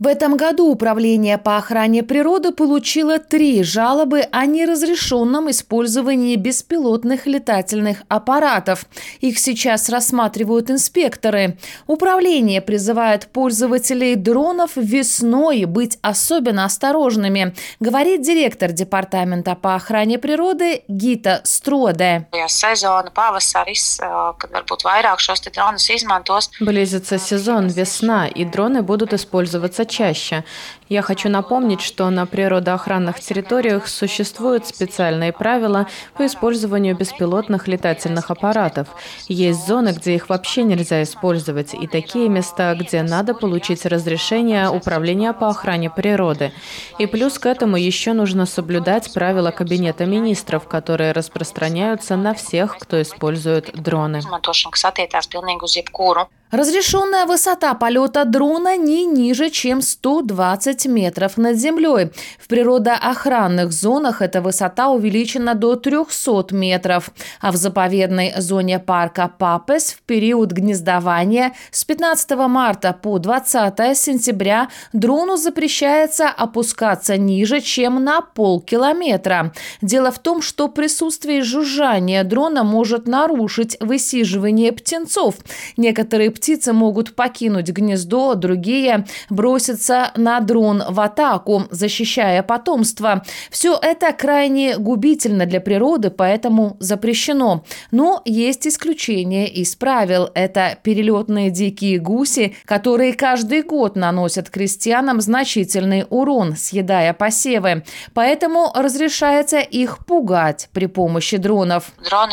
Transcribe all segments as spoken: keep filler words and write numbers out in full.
В этом году Управление по охране природы получило три жалобы о неразрешенном использовании беспилотных летательных аппаратов. Их сейчас рассматривают инспекторы. Управление призывает пользователей дронов весной быть особенно осторожными, говорит директор Департамента по охране природы Гита Строде. Близится сезон, весна, и дроны будут использоваться чаще. Я хочу напомнить, что на природоохранных территориях существуют специальные правила по использованию беспилотных летательных аппаратов. Есть зоны, где их вообще нельзя использовать, и такие места, где надо получить разрешение Управления по охране природы. И плюс к этому еще нужно соблюдать правила Кабинета министров, которые распространяются на всех, кто использует дроны. Разрешенная высота полета дрона не ниже, чем сто двадцать метров над землей. В природоохранных зонах эта высота увеличена до трехсот метров. А в заповедной зоне парка Папес в период гнездования с пятнадцатого марта по двадцатое сентября дрону запрещается опускаться ниже, чем на полкилометра. Дело в том, что присутствие жужжания дрона может нарушить высиживание птенцов. Некоторые птицы могут покинуть гнездо, другие бросятся на дрон в атаку, защищая потомство. Все это крайне губительно для природы, поэтому запрещено. Но есть исключения из правил. Это перелетные дикие гуси, которые каждый год наносят крестьянам значительный урон, съедая посевы. Поэтому разрешается их пугать при помощи дронов.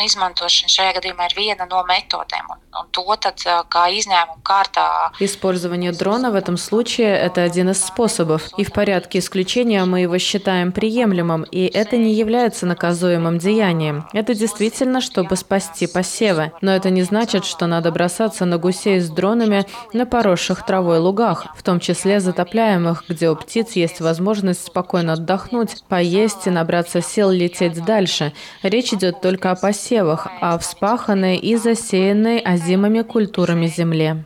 Использование дрона в этом случае – это один из способов. И в порядке исключения мы его считаем приемлемым, и это не является наказуемым деянием. Это действительно, чтобы спасти посевы. Но это не значит, что надо бросаться на гусей с дронами на поросших травой лугах, в том числе затопляемых, где у птиц есть возможность спокойно отдохнуть, поесть и набраться сил лететь дальше. Речь идет только о посевах, о вспаханной и засеянной озимыми культурами земле.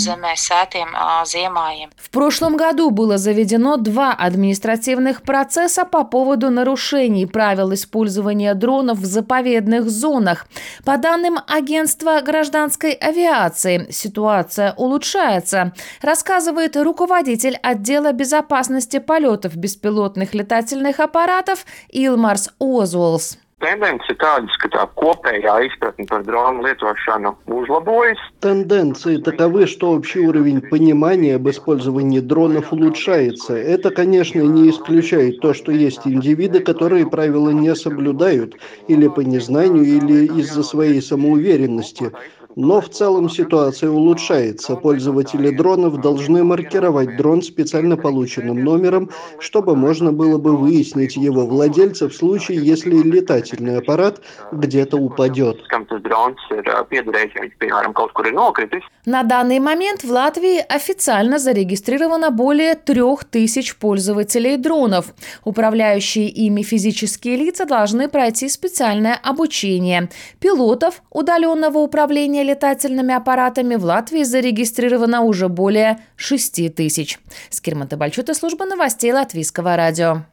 В прошлом году было заведено два административных процесса по поводу нарушений правил использования дронов в заповедных зонах. По данным Агентства гражданской авиации, ситуация улучшается, рассказывает руководитель отдела безопасности полетов беспилотных летательных аппаратов Илмарс Озволс. Тенденции таковы, что общий уровень понимания об использовании дронов улучшается. Это, конечно, не исключает то, что есть индивиды, которые правила не соблюдают или по незнанию, или из-за своей самоуверенности. Но в целом ситуация улучшается. Пользователи дронов должны маркировать дрон специально полученным номером, чтобы можно было бы выяснить его владельца в случае, если летательный аппарат где-то упадет. На данный момент в Латвии официально зарегистрировано более трех тысяч пользователей дронов. Управляющие ими физические лица должны пройти специальное обучение. Пилотов удаленного управления летательными аппаратами в Латвии зарегистрировано уже более шести тысяч. Скирманта Бальчута, служба новостей Латвийского радио.